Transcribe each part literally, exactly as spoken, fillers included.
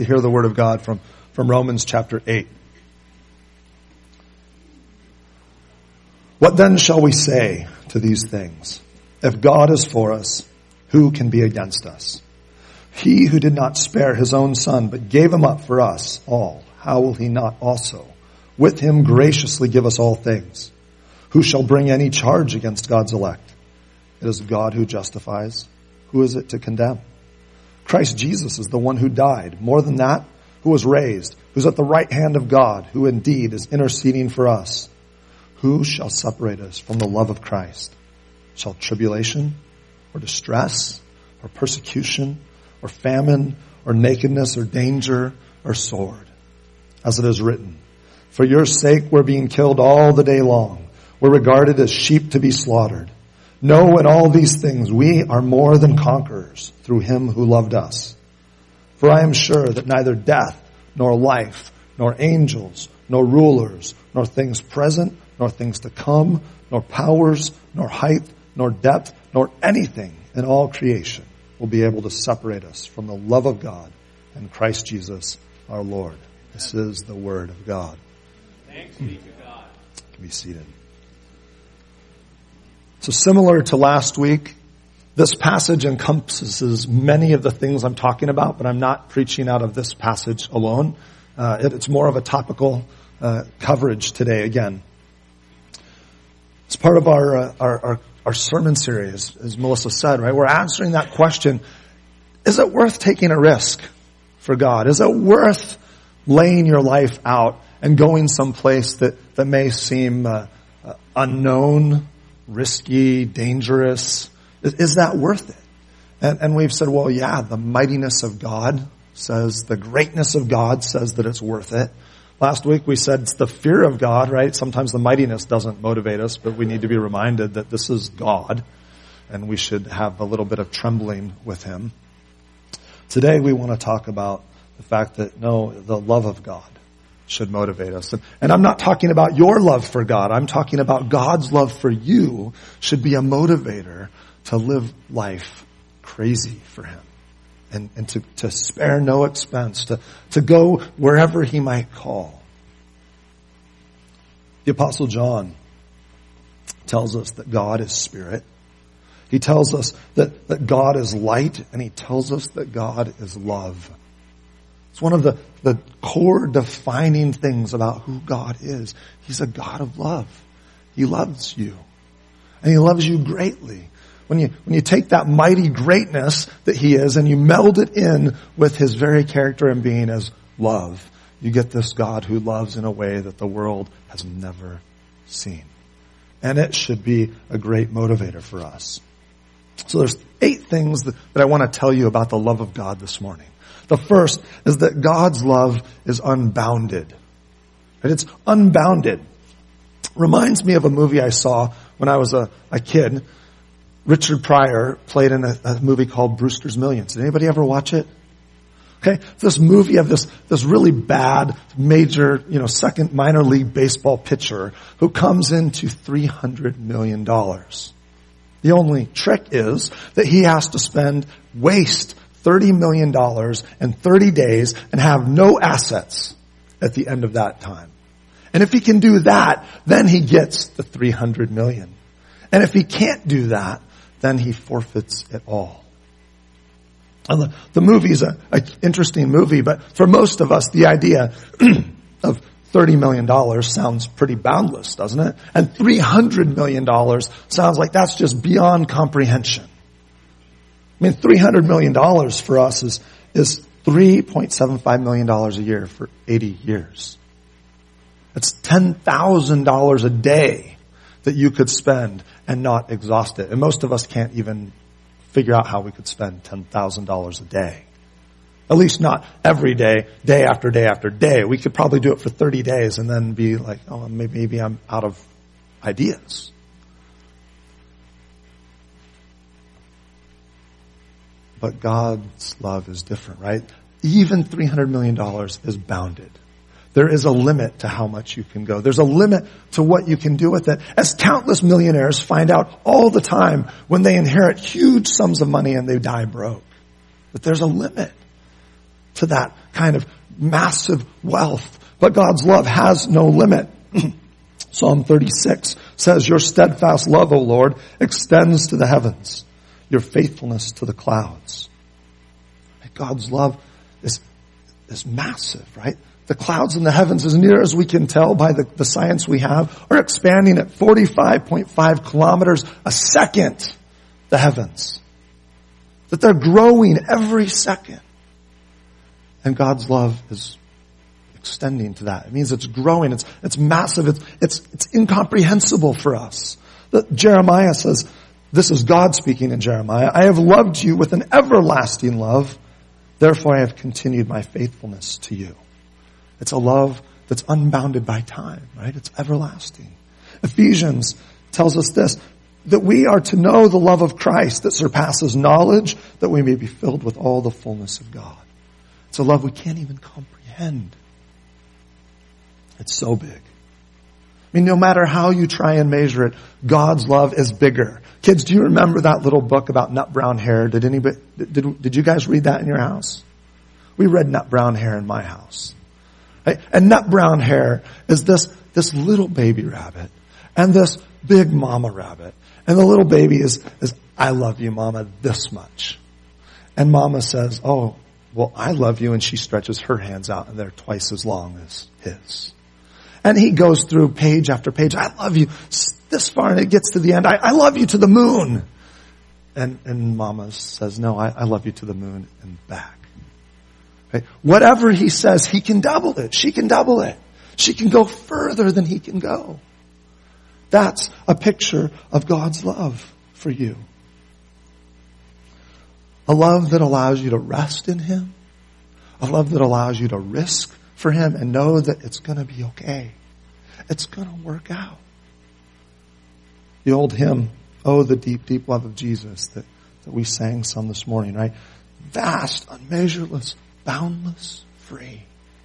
to hear the word of God from, from Romans chapter eight. What then shall we say to these things? If God is for us, who can be against us? He who did not spare his own son, but gave him up for us all, how will he not also with him graciously give us all things? Who shall bring any charge against God's elect? It is God who justifies. Who is it to condemn? Christ Jesus is the one who died. More than that, who was raised, who's at the right hand of God, who indeed is interceding for us. Who shall separate us from the love of Christ? Shall tribulation or distress or persecution or famine or nakedness or danger or sword? As it is written, for your sake we're being killed all the day long. We're regarded as sheep to be slaughtered. No, in all these things we are more than conquerors through him who loved us. For I am sure that neither death nor life nor angels nor rulers nor things present nor things to come, nor powers, nor height, nor depth, nor anything in all creation will be able to separate us from the love of God and Christ Jesus our Lord. This is the word of God. Thanks be to God. You can be seated. So similar to last week, this passage encompasses many of the things I'm talking about, but I'm not preaching out of this passage alone. Uh, it, it's more of a topical uh, coverage today again. It's part of our, uh, our, our, our sermon series, as Melissa said, right? We're answering that question, is it worth taking a risk for God? Is it worth laying your life out and going someplace that, that may seem uh, uh, unknown, risky, dangerous? Is, is that worth it? And, and we've said, well, yeah, the mightiness of God says, the greatness of God says that it's worth it. Last week we said it's the fear of God, right? Sometimes the mightiness doesn't motivate us, but we need to be reminded that this is God, and we should have a little bit of trembling with him. Today we want to talk about the fact that, no, the love of God should motivate us. And, and I'm not talking about your love for God. I'm talking about God's love for you should be a motivator to live life crazy for him. And, and to, to spare no expense, to, to go wherever he might call. The Apostle John tells us that God is spirit. He tells us that, that God is light, and he tells us that God is love. It's one of the, the core defining things about who God is. He's a God of love. He loves you. And he loves you greatly. When you, when you take that mighty greatness that he is and you meld it in with his very character and being as love, you get this God who loves in a way that the world has never seen. And it should be a great motivator for us. So there's eight things that, that I want to tell you about the love of God this morning. The first is that God's love is unbounded. And it's unbounded. Reminds me of a movie I saw when I was a, a kid. Richard Pryor played in a, a movie called Brewster's Millions. Did anybody ever watch it? Okay, this movie of this this really bad major, you know, second minor league baseball pitcher who comes into three hundred million dollars. The only trick is that he has to spend, waste thirty million dollars in thirty days and have no assets at the end of that time. And if he can do that, then he gets the three hundred million dollars. And if he can't do that, then he forfeits it all. And the, the movie is an interesting movie, but for most of us, the idea of thirty million dollars sounds pretty boundless, doesn't it? And three hundred million dollars sounds like that's just beyond comprehension. I mean, three hundred million dollars for us is, is three point seven five million dollars a year for eighty years. It's ten thousand dollars a day that you could spend and not exhaust it. And most of us can't even figure out how we could spend ten thousand dollars a day. At least not every day, day after day after day. We could probably do it for thirty days and then be like, oh, maybe, maybe I'm out of ideas. But God's love is different, right? Even three hundred million dollars is bounded. There is a limit to how much you can go. There's a limit to what you can do with it. As countless millionaires find out all the time when they inherit huge sums of money and they die broke. But there's a limit to that kind of massive wealth. But God's love has no limit. Psalm thirty-six says, your steadfast love, O Lord, extends to the heavens, your faithfulness to the clouds. God's love is, is massive, right? The clouds in the heavens, as near as we can tell by the, the science we have, are expanding at forty-five point five kilometers a second, the heavens. That they're growing every second. And God's love is extending to that. It means it's growing. It's, it's massive. It's, it's, it's incomprehensible for us. That Jeremiah says, this is God speaking in Jeremiah, I have loved you with an everlasting love. Therefore I have continued my faithfulness to you. It's a love that's unbounded by time, right? It's everlasting. Ephesians tells us this, that we are to know the love of Christ that surpasses knowledge, that we may be filled with all the fullness of God. It's a love we can't even comprehend. It's so big. I mean, no matter how you try and measure it, God's love is bigger. Kids, do you remember that little book about nut brown hair? Did anybody, did, did you guys read that in your house? We read Nut Brown Hair in my house. Right? And Nut Brown Hair is this, this little baby rabbit and this big mama rabbit. And the little baby is, is, I love you, mama, this much. And mama says, oh, well, I love you. And she stretches her hands out and they're twice as long as his. And he goes through page after page. I love you this far, and it gets to the end. I, I love you to the moon. And, and mama says, no, I, I love you to the moon and back. Right? Whatever he says, he can double it. She can double it. She can go further than he can go. That's a picture of God's love for you. A love that allows you to rest in him. A love that allows you to risk for him and know that it's going to be okay. It's going to work out. The old hymn, Oh, the deep, deep love of Jesus, that, that we sang some this morning, right? Vast, unmeasureless, boundless, free.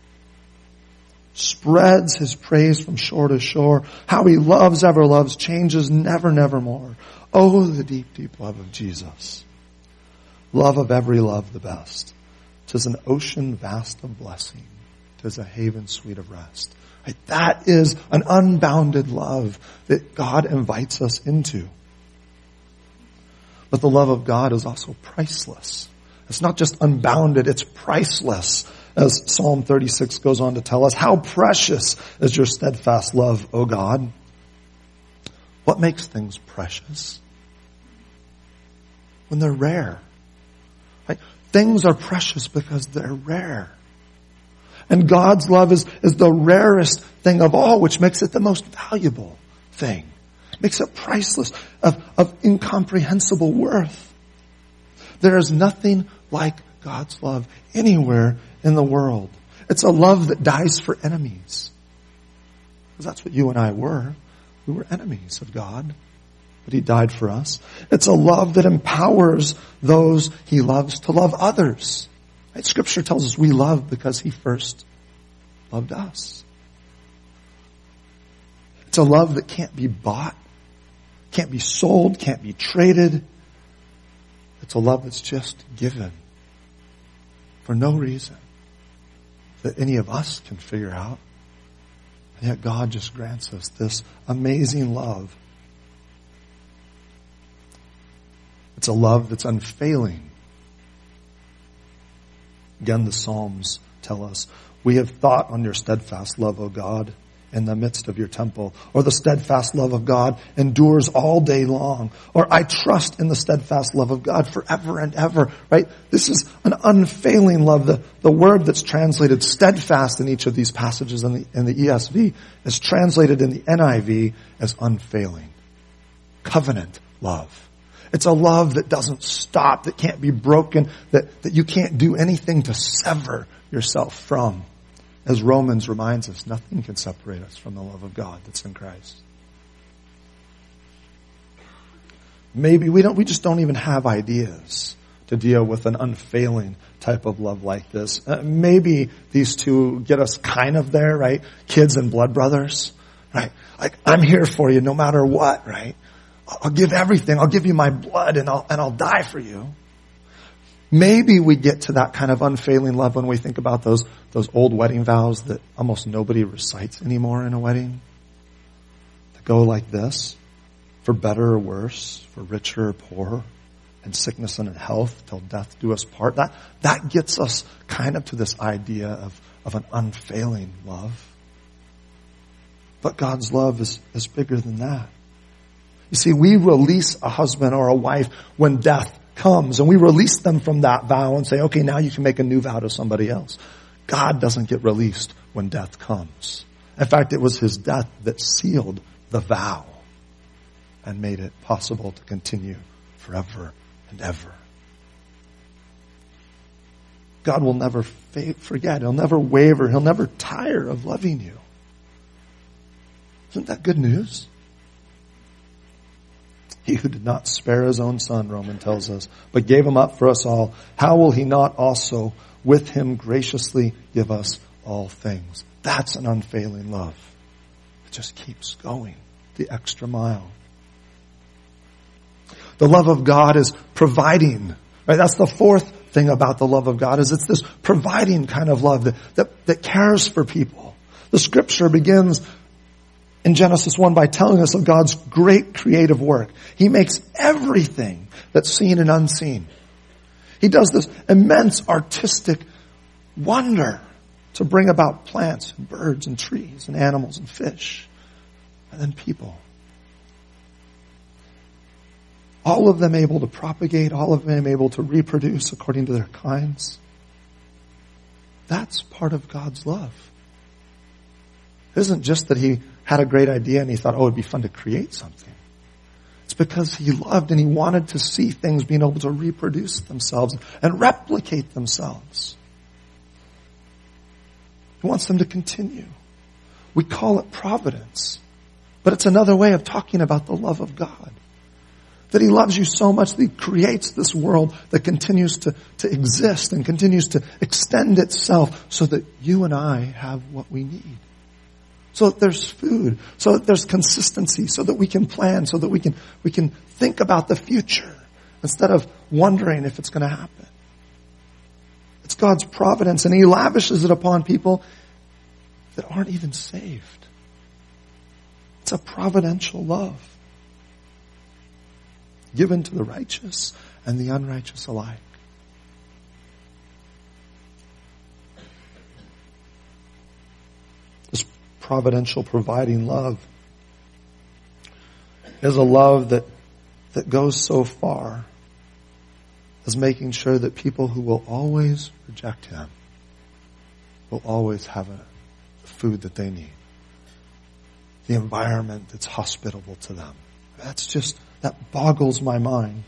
Spreads his praise from shore to shore. How he loves, ever loves, changes never, never more. Oh, the deep, deep love of Jesus. Love of every love the best. 'Tis an ocean vast of blessing. 'Tis a haven sweet of rest. Right? That is an unbounded love that God invites us into. But the love of God is also priceless. It's not just unbounded, it's priceless. As Psalm thirty-six goes on to tell us, how precious is your steadfast love, O God. What makes things precious? When they're rare. Right? Things are precious because they're rare. And God's love is, is the rarest thing of all, which makes it the most valuable thing. Makes it priceless, of, of incomprehensible worth. There is nothing like God's love anywhere in the world. It's a love that dies for enemies. Because that's what you and I were. We were enemies of God, but he died for us. It's a love that empowers those he loves to love others. Right? Scripture tells us we love because he first loved us. It's a love that can't be bought, can't be sold, can't be traded. It's a love that's just given for no reason that any of us can figure out. And yet God just grants us this amazing love. It's a love that's unfailing. Again, the Psalms tell us, we have thought on your steadfast love, O God, in the midst of your temple. Or the steadfast love of God endures all day long. Or I trust in the steadfast love of God forever and ever. Right? This is an unfailing love. The, the word that's translated steadfast in each of these passages in the, in the E S V is translated in the N I V as unfailing. Covenant love. It's a love that doesn't stop, that can't be broken, that, that you can't do anything to sever yourself from. As Romans reminds us, nothing can separate us from the love of God that's in Christ. Maybe we don't, we just don't even have ideas to deal with an unfailing type of love like this. Uh, maybe these two get us kind of there, right? Kids and blood brothers, right? Like, I'm here for you no matter what, right? I'll give everything. I'll give you my blood and I'll, and I'll die for you. Maybe we get to that kind of unfailing love when we think about those, those old wedding vows that almost nobody recites anymore in a wedding. That go like this: for better or worse, for richer or poorer, in sickness and in health, till death do us part. That, that gets us kind of to this idea of, of an unfailing love. But God's love is, is bigger than that. You see, we release a husband or a wife when death comes, and we release them from that vow and say, okay, now you can make a new vow to somebody else. God doesn't get released when death comes. In fact, it was his death that sealed the vow and made it possible to continue forever and ever. God will never forget. He'll never waver. He'll never tire of loving you. Isn't that good news? He who did not spare his own son, Romans tells us, but gave him up for us all, how will he not also with him graciously give us all things? That's an unfailing love. It just keeps going the extra mile. The love of God is providing. Right? That's the fourth thing about the love of God, is it's this providing kind of love that, that, that cares for people. The scripture begins in Genesis one by telling us of God's great creative work. He makes everything that's seen and unseen. He does this immense artistic wonder to bring about plants and birds and trees and animals and fish and then people. All of them able to propagate, all of them able to reproduce according to their kinds. That's part of God's love. It isn't just that he had a great idea and he thought, oh, it'd be fun to create something. It's because he loved and he wanted to see things being able to reproduce themselves and replicate themselves. He wants them to continue. We call it providence, but it's another way of talking about the love of God. That he loves you so much that he creates this world that continues to, to exist and continues to extend itself so that you and I have what we need. So that there's food, so that there's consistency, so that we can plan, so that we can, we can think about the future instead of wondering if it's going to happen. It's God's providence, and he lavishes it upon people that aren't even saved. It's a providential love given to the righteous and the unrighteous alike. This providential providing love is a love that, that goes so far as making sure that people who will always reject him will always have a, the food that they need. The environment that's hospitable to them. That's just, that boggles my mind.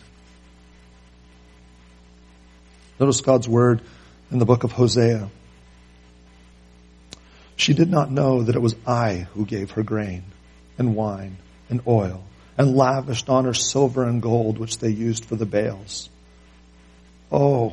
Notice God's word in the book of Hosea. She did not know that it was I who gave her grain and wine and oil and lavished on her silver and gold which they used for the bales. Oh,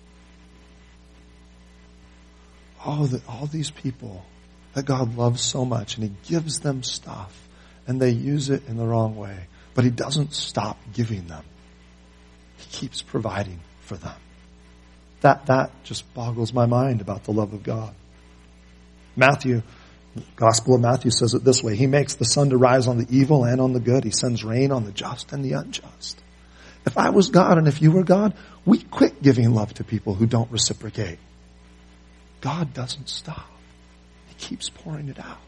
oh, that all these people that God loves so much, and he gives them stuff and they use it in the wrong way. But he doesn't stop giving them. He keeps providing for them. That, that just boggles my mind about the love of God. Matthew, Gospel of Matthew says it this way. He makes the sun to rise on the evil and on the good. He sends rain on the just and the unjust. If I was God and if you were God, we quit giving love to people who don't reciprocate. God doesn't stop. He keeps pouring it out.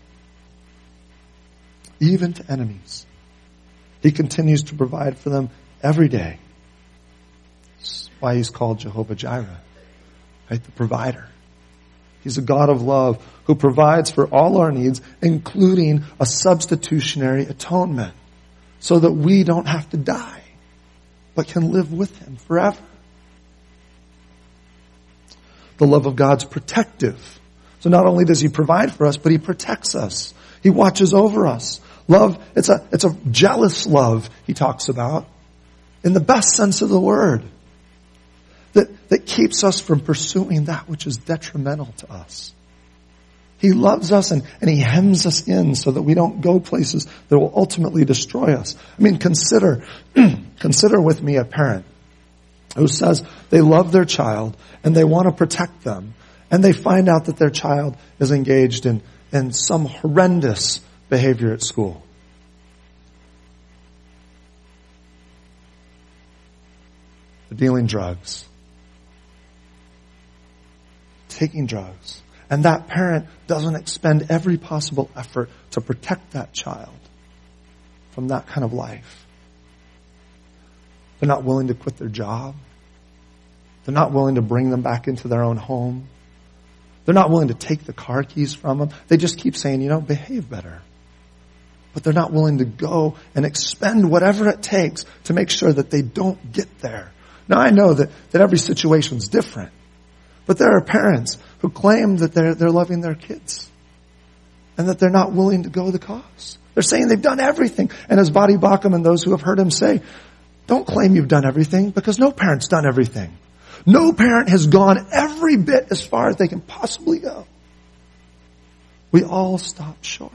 Even to enemies. He continues to provide for them every day. That's why he's called Jehovah Jireh, right? The provider. He's a God of love who provides for all our needs, including a substitutionary atonement, so that we don't have to die, but can live with him forever. The love of God's protective. So not only does he provide for us, but he protects us. He watches over us. Love, it's a, it's a jealous love he talks about in the best sense of the word. That, that keeps us from pursuing that which is detrimental to us. He loves us and, and he hems us in so that we don't go places that will ultimately destroy us. I mean, consider, consider with me a parent who says they love their child and they want to protect them, and they find out that their child is engaged in, in some horrendous behavior at school. They're dealing drugs. Taking drugs. And that parent doesn't expend every possible effort to protect that child from that kind of life. They're not willing to quit their job. They're not willing to bring them back into their own home. They're not willing to take the car keys from them. They just keep saying, you know, behave better. But they're not willing to go and expend whatever it takes to make sure that they don't get there. Now, I know that, that every situation's different. But there are parents who claim that they're, they're loving their kids. And that they're not willing to go the cost. They're saying they've done everything. And as Bodhi Bacham and those who have heard him say, don't claim you've done everything, because no parent's done everything. No parent has gone every bit as far as they can possibly go. We all stop short.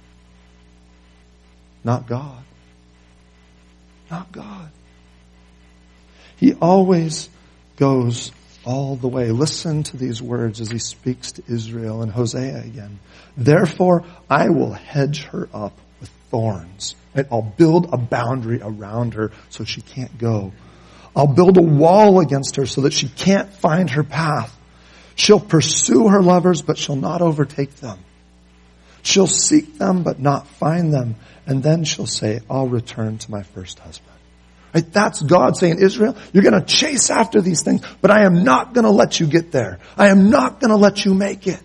Not God. Not God. He always goes all the way. Listen to these words as he speaks to Israel in Hosea again. Therefore, I will hedge her up with thorns, and I'll build a boundary around her so she can't go. I'll build a wall against her so that she can't find her path. She'll pursue her lovers, but she'll not overtake them. She'll seek them, but not find them. And then she'll say, I'll return to my first husband. Right? That's God saying, Israel, you're going to chase after these things, but I am not going to let you get there. I am not going to let you make it.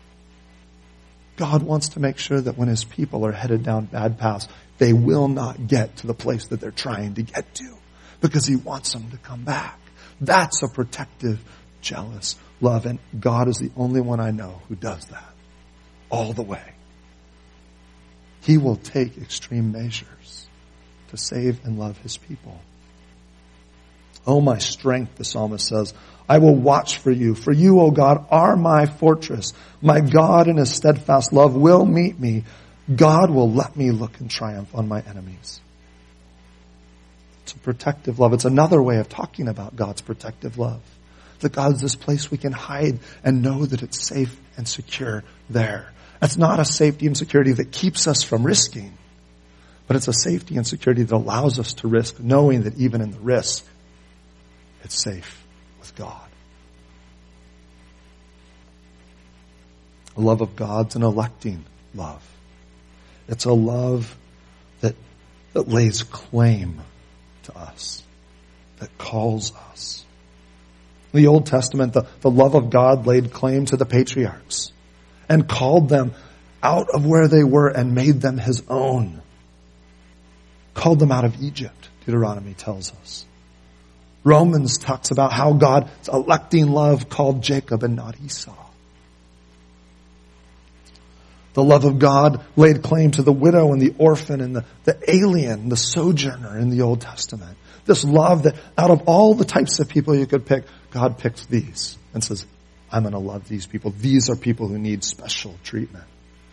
God wants to make sure that when his people are headed down bad paths, they will not get to the place that they're trying to get to, because he wants them to come back. That's a protective, jealous love, and God is the only one I know who does that all the way. He will take extreme measures to save and love his people. Oh, my strength, the psalmist says, I will watch for you. For you, O God, are my fortress. My God in his steadfast love will meet me. God will let me look in triumph on my enemies. It's a protective love. It's another way of talking about God's protective love. That God's this place we can hide and know that it's safe and secure there. That's not a safety and security that keeps us from risking, but it's a safety and security that allows us to risk, knowing that even in the risk, it's safe with God. The love of God's an electing love. It's a love that, that lays claim to us, that calls us. In the Old Testament, the, the love of God laid claim to the patriarchs and called them out of where they were and made them his own. Called them out of Egypt, Deuteronomy tells us. Romans talks about how God's electing love called Jacob and not Esau. The love of God laid claim to the widow and the orphan and the, the alien, the sojourner in the Old Testament. This love that out of all the types of people you could pick, God picks these and says, I'm going to love these people. These are people who need special treatment.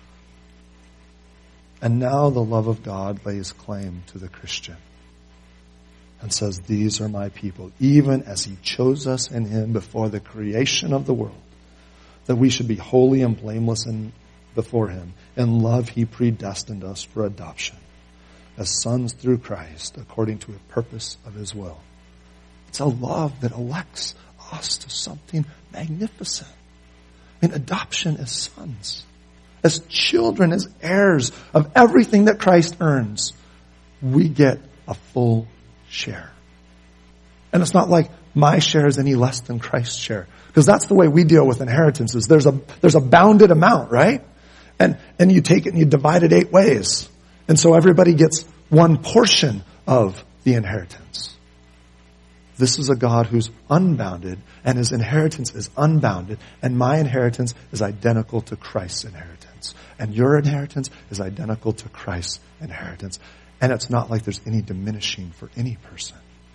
And now the love of God lays claim to the Christian and says, these are my people, even as he chose us in him before the creation of the world, that we should be holy and blameless in, before him. In love he predestined us for adoption as sons through Christ, according to a purpose of his will. It's a love that elects us to something magnificent. I mean, adoption as sons, as children, as heirs of everything that Christ earns, we get a full share. And it's not like my share is any less than Christ's share, because that's the way we deal with inheritances. There's a there's a bounded amount, right? And and you take it and you divide it eight ways. And so everybody gets one portion of the inheritance. This is a God who's unbounded, and his inheritance is unbounded, and my inheritance is identical to Christ's inheritance. And your inheritance is identical to Christ's inheritance. And it's not like there's any diminishing for any person.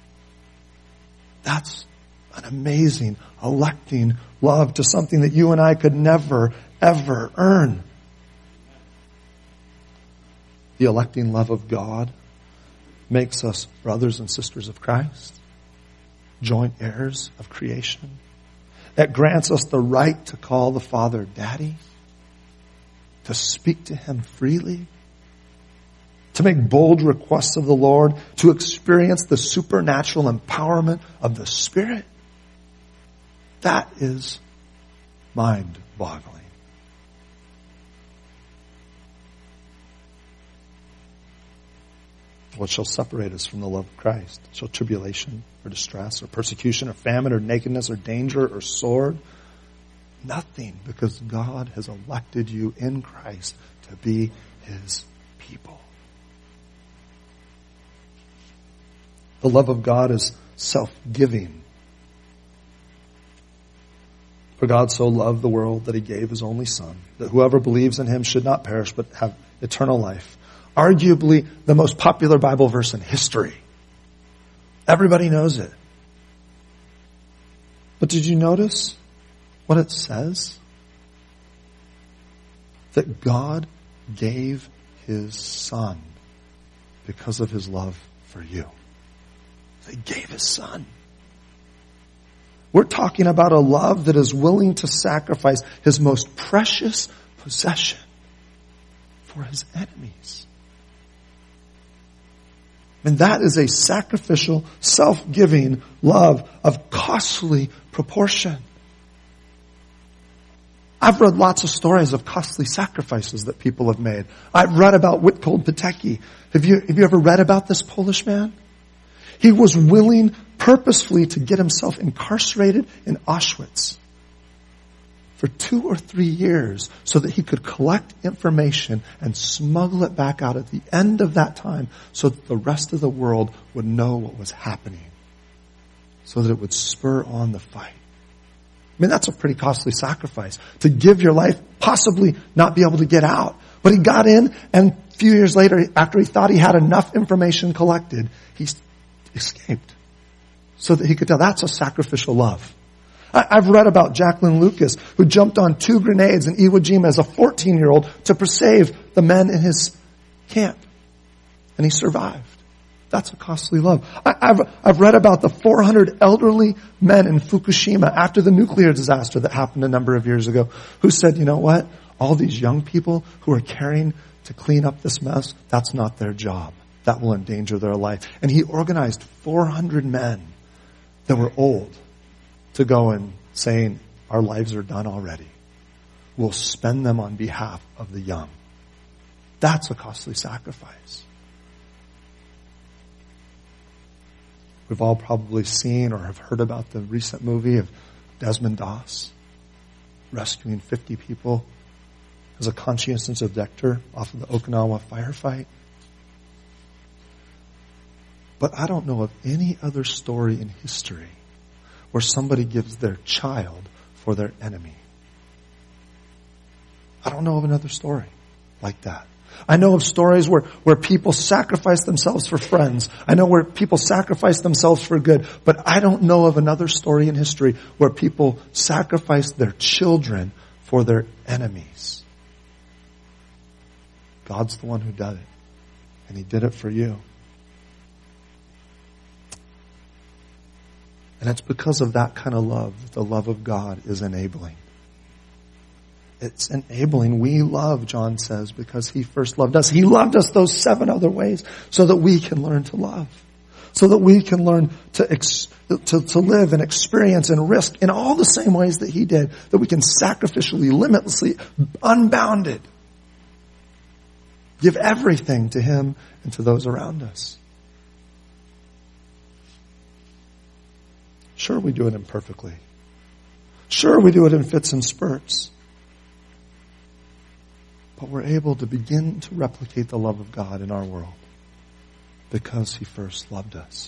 That's an amazing, electing love to something that you and I could never, ever earn. The electing love of God makes us brothers and sisters of Christ. joint heirs of creation. It grants us the right to call the Father Daddy, to speak to Him freely, to make bold requests of the Lord, to experience the supernatural empowerment of the Spirit. That is mind-boggling. What shall separate us from the love of Christ? Shall tribulation or distress or persecution or famine or nakedness or danger or sword? Nothing, because God has elected you in Christ to be His people. The love of God is self-giving. For God so loved the world that He gave His only Son, that whoever believes in Him should not perish but have eternal life. Arguably the most popular Bible verse in history. Everybody knows it. But did you notice what it says? That God gave His Son because of His love for you. He gave His Son. We're talking about a love that is willing to sacrifice His most precious possession for His enemies. And that is a sacrificial, self-giving love of costly proportion. I've read lots of stories of costly sacrifices that people have made. I've read about Witold Pilecki. Have you, have you ever read about this Polish man? He was willing purposefully to get himself incarcerated in Auschwitz for two or three years so that he could collect information and smuggle it back out at the end of that time so that the rest of the world would know what was happening, so that it would spur on the fight. I mean, that's a pretty costly sacrifice, to give your life, possibly not be able to get out. But he got in, and a few years later, after he thought he had enough information collected, he escaped so that he could tell. That's a sacrificial love. I've read about Jacqueline Lucas, who jumped on two grenades in Iwo Jima as a fourteen-year-old to save the men in his camp. And he survived. That's a costly love. I've, I've read about the four hundred elderly men in Fukushima after the nuclear disaster that happened a number of years ago, who said, you know what? All these young people who are caring to clean up this mess, that's not their job. That will endanger their life. And he organized four hundred men that were old to go and saying, our lives are done already. We'll spend them on behalf of the young. That's a costly sacrifice. We've all probably seen or have heard about the recent movie of Desmond Doss rescuing fifty people as a conscientious objector off of the Okinawa firefight. But I don't know of any other story in history where somebody gives their child for their enemy. I don't know of another story like that. I know of stories where, where people sacrifice themselves for friends. I know where people sacrifice themselves for good. But I don't know of another story in history where people sacrifice their children for their enemies. God's the one who did it. And He did it for you. And it's because of that kind of love that the love of God is enabling. It's enabling. We love, John says, because He first loved us. He loved us those seven other ways so that we can learn to love. So that we can learn to, ex- to, to live and experience and risk in all the same ways that He did. That we can sacrificially, limitlessly, unbounded, give everything to Him and to those around us. Sure, we do it imperfectly. Sure, we do it in fits and spurts. But we're able to begin to replicate the love of God in our world because He first loved us.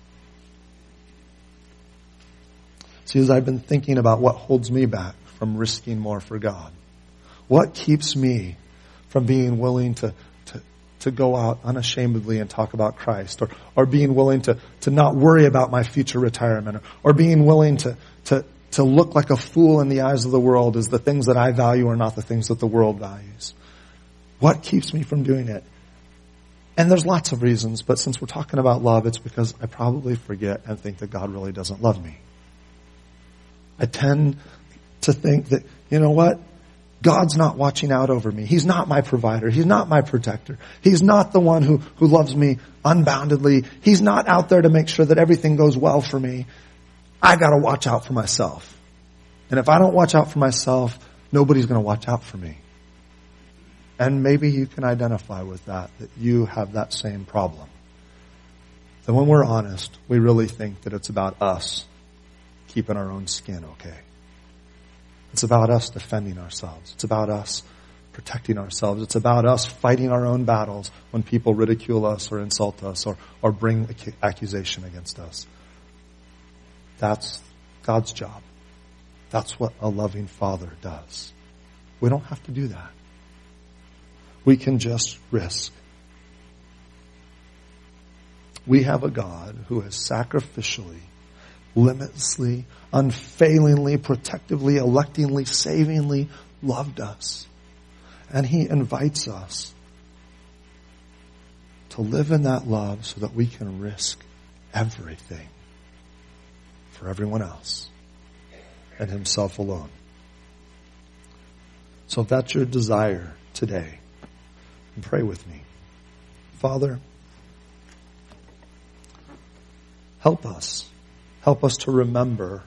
See, as I've been thinking about what holds me back from risking more for God, what keeps me from being willing to to go out unashamedly and talk about Christ, or, or being willing to, to not worry about my future retirement, or, or being willing to, to, to look like a fool in the eyes of the world as the things that I value are not the things that the world values. What keeps me from doing it? And there's lots of reasons, but since we're talking about love, it's because I probably forget and think that God really doesn't love me. I tend to think that, you know what? God's not watching out over me. He's not my provider. He's not my protector. He's not the one who, who loves me unboundedly. He's not out there to make sure that everything goes well for me. I gotta watch out for myself. And if I don't watch out for myself, nobody's gonna watch out for me. And maybe you can identify with that, that you have that same problem. That when we're honest, we really think that it's about us keeping our own skin okay. It's about us defending ourselves. It's about us protecting ourselves. It's about us fighting our own battles when people ridicule us or insult us or, or bring accusation against us. That's God's job. That's what a loving Father does. We don't have to do that. We can just risk. We have a God who has sacrificially, limitlessly, unfailingly, protectively, electingly, savingly loved us. And He invites us to live in that love so that we can risk everything for everyone else and Himself alone. So if that's your desire today, pray with me. Father, help us. Help us to remember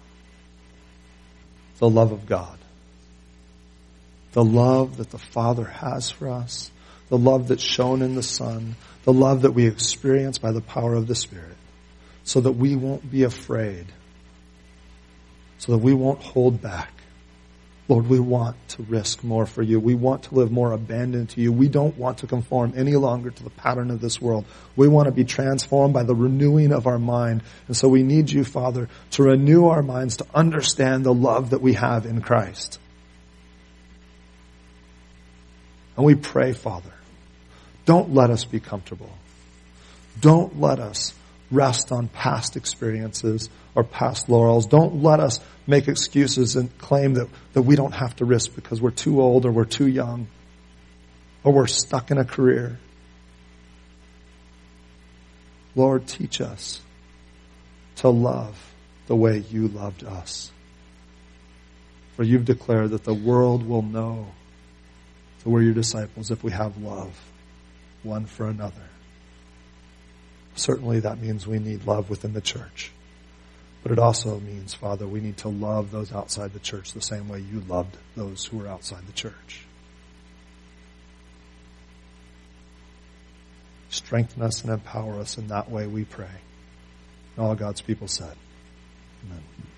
the love of God. The love that the Father has for us. The love that's shown in the Son. The love that we experience by the power of the Spirit. So that we won't be afraid. So that we won't hold back. Lord, we want to risk more for you. We want to live more abandoned to you. We don't want to conform any longer to the pattern of this world. We want to be transformed by the renewing of our mind. And so we need you, Father, to renew our minds to understand the love that we have in Christ. And we pray, Father, don't let us be comfortable. Don't let us rest on past experiences or past laurels. Don't let us make excuses and claim that, that we don't have to risk because we're too old or we're too young or we're stuck in a career. Lord, teach us to love the way you loved us. For you've declared that the world will know that we're your disciples if we have love one for another. Certainly that means we need love within the church. But it also means, Father, we need to love those outside the church the same way you loved those who were outside the church. Strengthen us and empower us in that way, we pray. And all God's people said, amen.